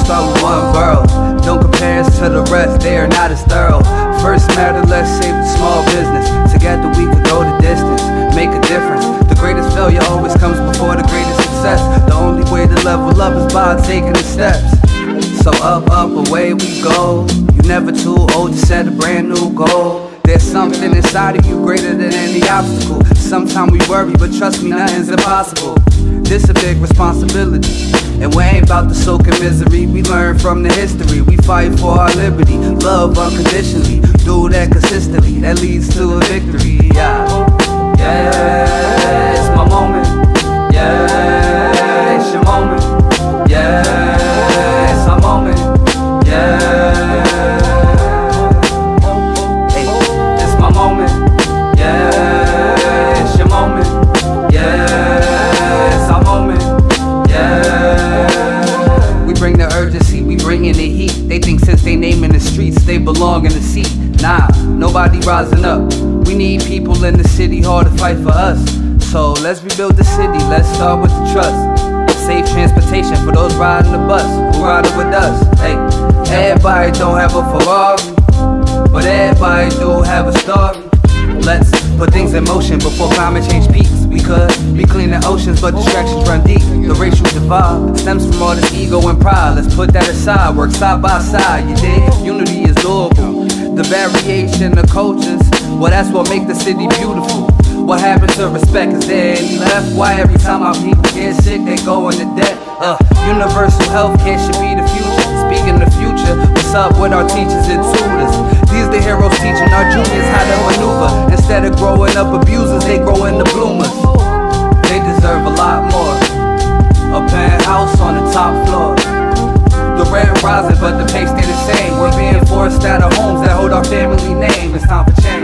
start with one borough. Don't compare us to the rest, they are not as thorough. First matter, let's save the small business. Together we could go the distance, make a difference. The greatest failure always comes before the greatest success. The only way to level up is by taking the steps. So up, away we go. You're never too old to set a brand new goal. There's something inside of you greater than any obstacle. Sometimes we worry, but trust me, nothing's impossible. This a big responsibility, and we ain't about to soak in misery. We learn from the history, we fight for our liberty. Love unconditionally, do that consistently. That leads to a victory, yeah. Yeah, it's my moment. Yeah, it's your moment. Yeah, it's our moment. Yeah, hey, it's my moment. Yeah, it's your moment. Yeah, it's our moment. Yeah, we bring the urgency, we bring in the heat. They think since they naming the streets, they belong in the seat. Nah, nobody rising up. We need people in the city hall to fight for us. So let's rebuild the city, let's start with the trust. Safe transportation for those riding the bus, who riding with us. Hey, everybody don't have a Ferrari, but everybody do have a story. Let's put things in motion before climate change peaks. We could be cleaning oceans, but distractions run deep. The racial divide stems from all this ego and pride. Let's put that aside, work side by side. You dig? Unity is doable. The variation of cultures, well, that's what makes the city beautiful. What happened to respect? Is there any left? Why every time our people get sick, they go into debt? Universal health care should be the future. Speaking of future, what's up with our teachers and tutors? These the heroes teaching our juniors how to maneuver. Instead of growing up abusers, they grow into bloomers. They deserve a lot more. A penthouse on the top floor. The rent rising, but the pay stay the same. We're being forced out of homes that hold our family name. It's time for change.